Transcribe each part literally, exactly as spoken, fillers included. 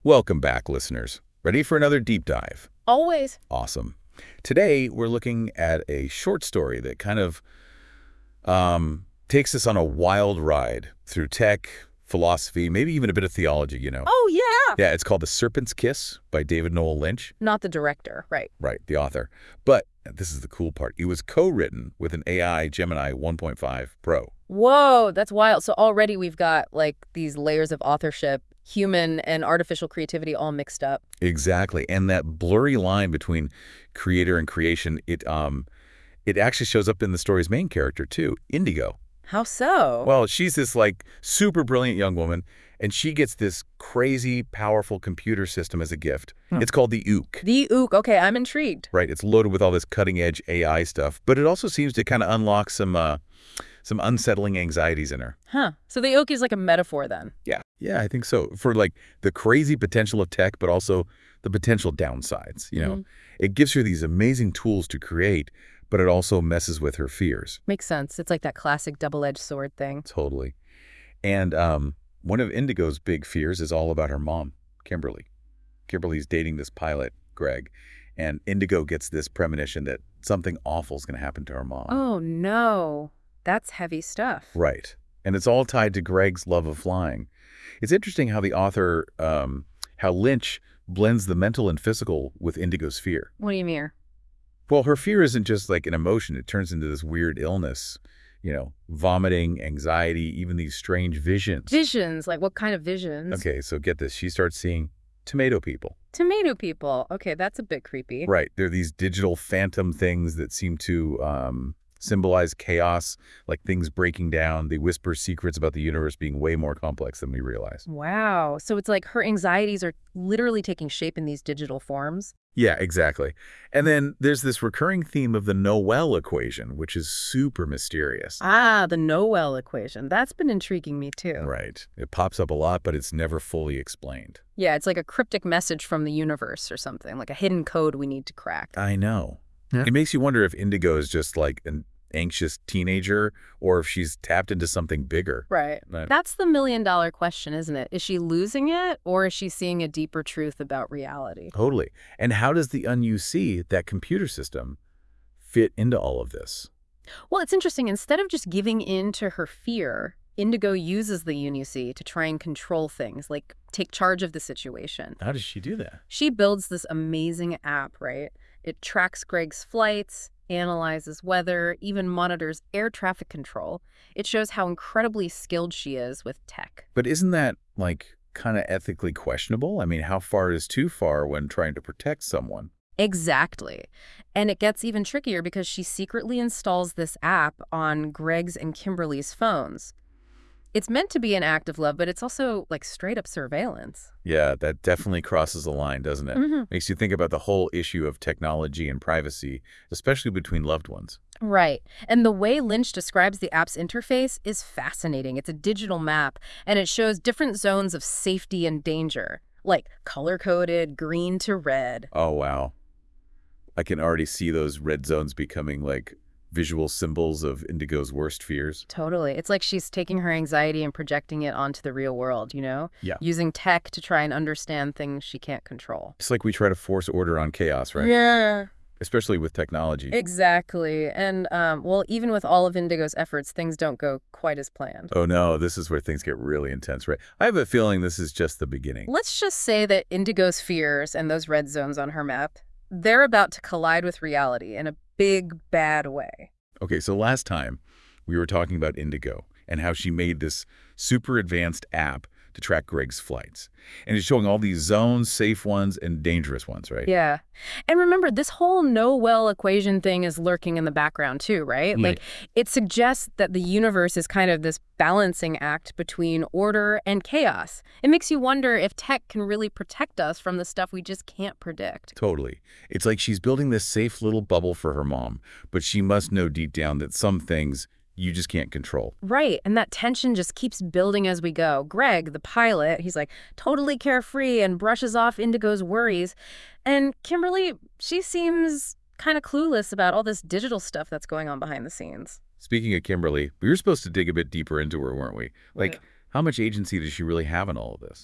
Welcome back, listeners. Ready for another deep dive? Always. Awesome. Today, we're looking at a short story that kind of um, takes us on a wild ride through tech, philosophy, maybe even a bit of theology, you know. Oh, yeah. Yeah, it's called The Serpent's Kiss by David Noel Lynch. Not the director, right. Right, the author. But this is the cool part. It was co-written with an A I Gemini one point five Pro. Whoa, that's wild. So already we've got, like, these layers of authorship, human and artificial creativity all mixed up. Exactly. And that blurry line between creator and creation, it um, it actually shows up in the story's main character, too, Indigo. How so? Well, she's this, like, super brilliant young woman, and she gets this crazy, powerful computer system as a gift. Hmm. It's called the Ook. The Ook. Okay, I'm intrigued. Right. It's loaded with all this cutting-edge A I stuff, but it also seems to kind of unlock some uh, some unsettling anxieties in her. Huh. So the Ook is like a metaphor then? Yeah. Yeah, I think so. For, like, the crazy potential of tech, but also the potential downsides, you know. Mm-hmm. It gives her these amazing tools to create, but it also messes with her fears. Makes sense. It's like that classic double-edged sword thing. Totally. And um, one of Indigo's big fears is all about her mom, Kimberly. Kimberly's dating this pilot, Greg, and Indigo gets this premonition that something awful is going to happen to her mom. Oh, no. That's heavy stuff. Right. And it's all tied to Greg's love of flying. It's interesting how the author, um, how Lynch blends the mental and physical with Indigo's fear. What do you mean? Well, her fear isn't just like an emotion. It turns into this weird illness, you know, vomiting, anxiety, even these strange visions. Visions? Like what kind of visions? Okay, so get this. She starts seeing tomato people. Tomato people. Okay, that's a bit creepy. Right. They're these digital phantom things that seem to um, symbolize chaos, like things breaking down. They whisper secrets about the universe being way more complex than we realize. Wow. So it's like her anxieties are literally taking shape in these digital forms? Yeah, exactly. And then there's this recurring theme of the Noel equation, which is super mysterious. Ah, the Noel equation. That's been intriguing me too. Right. It pops up a lot, but it's never fully explained. Yeah, it's like a cryptic message from the universe or something, like a hidden code we need to crack. I know. Yeah. It makes you wonder if Indigo is just like an anxious teenager or if she's tapped into something bigger. Right. Right. That's the million dollar question, isn't it? Is she losing it or is she seeing a deeper truth about reality? Totally. And how does the U N C, that computer system, fit into all of this? Well, it's interesting. Instead of just giving in to her fear, Indigo uses the U N C to try and control things, like take charge of the situation. How does she do that? She builds this amazing app, right? It tracks Greg's flights, analyzes weather, even monitors air traffic control. It shows how incredibly skilled she is with tech. But isn't that, like, kind of ethically questionable? I mean, how far is too far when trying to protect someone? Exactly. And it gets even trickier because she secretly installs this app on Greg's and Kimberly's phones. It's meant to be an act of love, but it's also like straight up surveillance. Yeah, that definitely crosses the line, doesn't it? Mm-hmm. Makes you think about the whole issue of technology and privacy, especially between loved ones. Right. And the way Lynch describes the app's interface is fascinating. It's a digital map, and it shows different zones of safety and danger, like color-coded, green to red. Oh, wow. I can already see those red zones becoming like visual symbols of Indigo's worst fears. Totally. It's like she's taking her anxiety and projecting it onto the real world, you know? Yeah. Using tech to try and understand things she can't control. It's like we try to force order on chaos, right? Yeah. Especially with technology. Exactly. And, um, well, even with all of Indigo's efforts, things don't go quite as planned. Oh, no, this is where things get really intense, right? I have a feeling this is just the beginning. Let's just say that Indigo's fears and those red zones on her map, they're about to collide with reality in a big, bad way. Okay, so last time we were talking about Indigo and how she made this super advanced app to track Greg's flights. And it's showing all these zones, safe ones, and dangerous ones, right? Yeah. And remember, this whole Noel equation thing is lurking in the background too, right? Yeah. Like, it suggests that the universe is kind of this balancing act between order and chaos. It makes you wonder if tech can really protect us from the stuff we just can't predict. Totally. It's like she's building this safe little bubble for her mom, but she must know deep down that some things you just can't control. Right, and that tension just keeps building as we go. Greg, the pilot, he's like totally carefree and brushes off Indigo's worries. And Kimberly, she seems kind of clueless about all this digital stuff that's going on behind the scenes. Speaking of Kimberly, we were supposed to dig a bit deeper into her, weren't we? Like, Yeah. how much agency does she really have in all of this?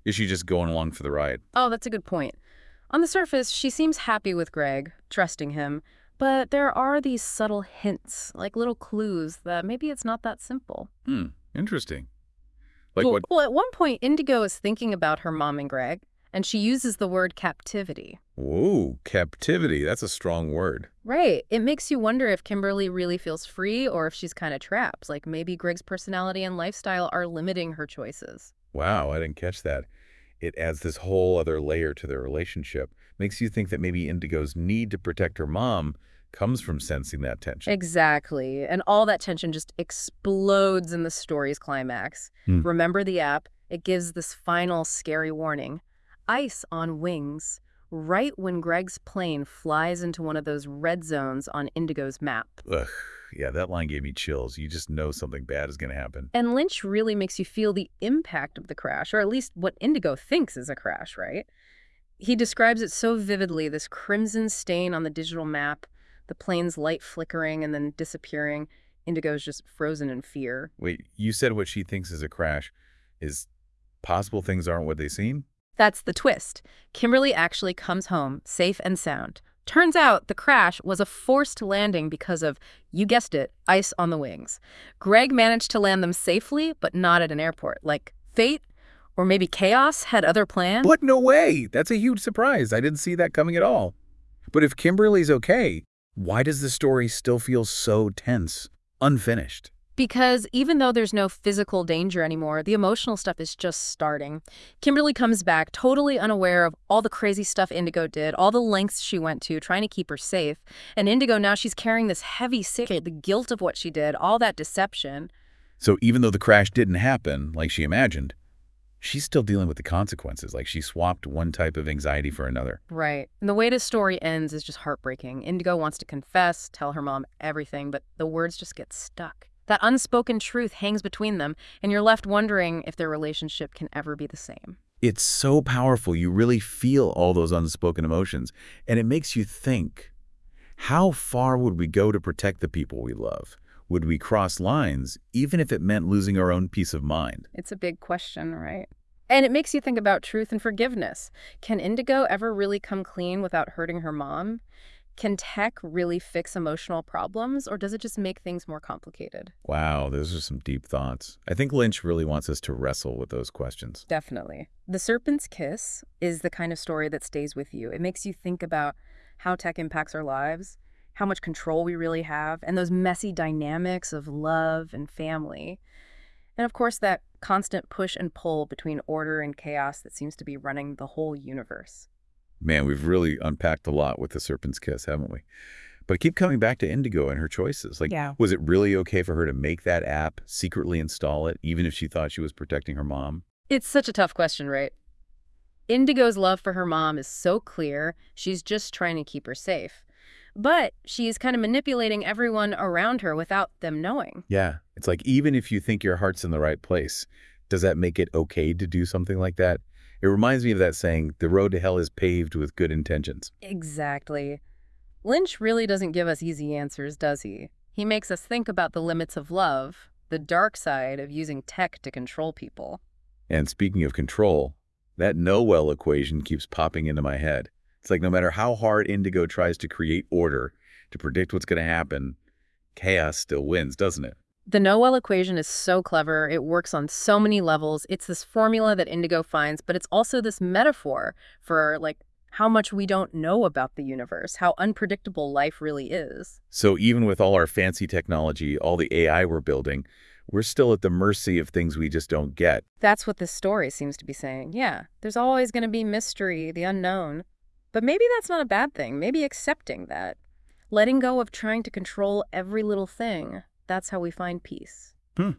Is she just going along for the ride? Oh, that's a good point. On the surface, she seems happy with Greg, trusting him, but there are these subtle hints, like little clues, that maybe it's not that simple. Hmm, interesting. Like well, what? well, at one point, Indigo is thinking about her mom and Greg, and she uses the word captivity. Whoa, captivity. That's a strong word. Right. It makes you wonder if Kimberly really feels free or if she's kind of trapped. Like maybe Greg's personality and lifestyle are limiting her choices. Wow, I didn't catch that. It adds this whole other layer to their relationship. Makes you think that maybe Indigo's need to protect her mom comes from sensing that tension. Exactly. And all that tension just explodes in the story's climax. Hmm. Remember the app? It gives this final scary warning. Ice on wings. Right when Greg's plane flies into one of those red zones on Indigo's map. Ugh, yeah, that line gave me chills. You just know something bad is going to happen. And Lynch really makes you feel the impact of the crash, or at least what Indigo thinks is a crash, right? He describes it so vividly, this crimson stain on the digital map, the plane's light flickering and then disappearing. Indigo's just frozen in fear. Wait, you said what she thinks is a crash. Is possible things aren't what they seem? That's the twist. Kimberly actually comes home, safe and sound. Turns out the crash was a forced landing because of, you guessed it, ice on the wings. Greg managed to land them safely, but not at an airport. Like fate or maybe chaos had other plans? What? No way! That's a huge surprise. I didn't see that coming at all. But if Kimberly's okay, why does the story still feel so tense, unfinished? Because even though there's no physical danger anymore, the emotional stuff is just starting. Kimberly comes back totally unaware of all the crazy stuff Indigo did, all the lengths she went to trying to keep her safe. And Indigo, now she's carrying this heavy secret, the guilt of what she did, all that deception. So even though the crash didn't happen like she imagined, she's still dealing with the consequences, like she swapped one type of anxiety for another. Right. And the way the story ends is just heartbreaking. Indigo wants to confess, tell her mom everything, but the words just get stuck. That unspoken truth hangs between them, and you're left wondering if their relationship can ever be the same. It's so powerful. You really feel all those unspoken emotions, and it makes you think, how far would we go to protect the people we love? Would we cross lines, even if it meant losing our own peace of mind? It's a big question, right? And it makes you think about truth and forgiveness. Can Indigo ever really come clean without hurting her mom? Can tech really fix emotional problems, or does it just make things more complicated? Wow, those are some deep thoughts. I think Lynch really wants us to wrestle with those questions. Definitely. The Serpent's Kiss is the kind of story that stays with you. It makes you think about how tech impacts our lives, how much control we really have, and those messy dynamics of love and family. And of course, that constant push and pull between order and chaos that seems to be running the whole universe. Man, we've really unpacked a lot with The Serpent's Kiss, haven't we? But I keep coming back to Indigo and her choices. Like, Yeah. was it really okay for her to make that app, secretly install it, even if she thought she was protecting her mom? It's such a tough question, right? Indigo's love for her mom is so clear, she's just trying to keep her safe. But she's kind of manipulating everyone around her without them knowing. Yeah. It's like, even if you think your heart's in the right place, does that make it okay to do something like that? It reminds me of that saying, the road to hell is paved with good intentions. Exactly. Lynch really doesn't give us easy answers, does he? He makes us think about the limits of love, the dark side of using tech to control people. And speaking of control, that Noel equation keeps popping into my head. It's like no matter how hard Indigo tries to create order, to predict what's going to happen, chaos still wins, doesn't it? The Noel equation is so clever. It works on so many levels. It's this formula that Indigo finds, but it's also this metaphor for, like, how much we don't know about the universe, how unpredictable life really is. So even with all our fancy technology, all the A I we're building, we're still at the mercy of things we just don't get. That's what this story seems to be saying. Yeah, there's always going to be mystery, the unknown. But maybe that's not a bad thing. Maybe accepting that. Letting go of trying to control every little thing. That's how we find peace. Hmm.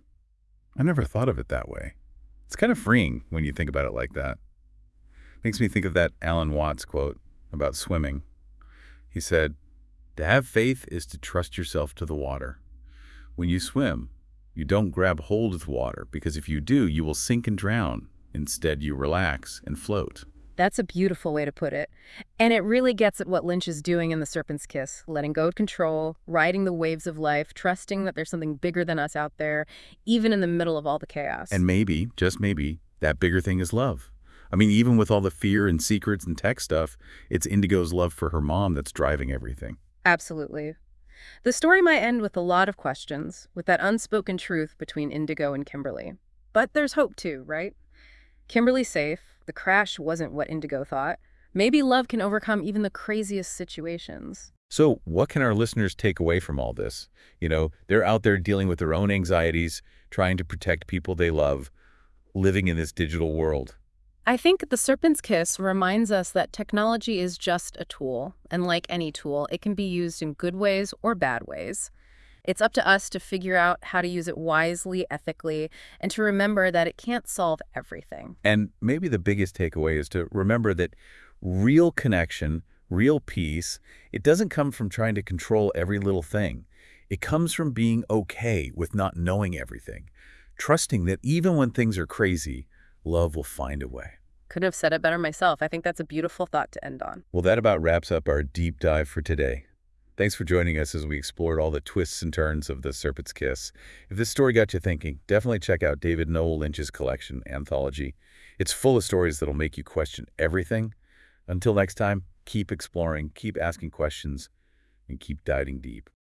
I never thought of it that way. It's kind of freeing when you think about it like that. Makes me think of that Alan Watts quote about swimming. He said, "To have faith is to trust yourself to the water. When you swim, you don't grab hold of the water, because if you do, you will sink and drown. Instead, you relax and float." That's a beautiful way to put it. And it really gets at what Lynch is doing in The Serpent's Kiss, letting go of control, riding the waves of life, trusting that there's something bigger than us out there, even in the middle of all the chaos. And maybe, just maybe, that bigger thing is love. I mean, even with all the fear and secrets and tech stuff, it's Indigo's love for her mom that's driving everything. Absolutely. The story might end with a lot of questions, with that unspoken truth between Indigo and Kimberly. But there's hope too, right? Kimberly's safe. The crash wasn't what Indigo thought. Maybe love can overcome even the craziest situations. So what can our listeners take away from all this? You know, they're out there dealing with their own anxieties, trying to protect people they love, living in this digital world. I think The Serpent's Kiss reminds us that technology is just a tool, and like any tool, it can be used in good ways or bad ways. It's up to us to figure out how to use it wisely, ethically, and to remember that it can't solve everything. And maybe the biggest takeaway is to remember that real connection, real peace, it doesn't come from trying to control every little thing. It comes from being okay with not knowing everything, trusting that even when things are crazy, love will find a way. Couldn't have said it better myself. I think that's a beautiful thought to end on. Well, that about wraps up our deep dive for today. Thanks for joining us as we explored all the twists and turns of The Serpent's Kiss. If this story got you thinking, definitely check out David Noel Lynch's collection, Anthology. It's full of stories that'll make you question everything. Until next time, keep exploring, keep asking questions, and keep diving deep.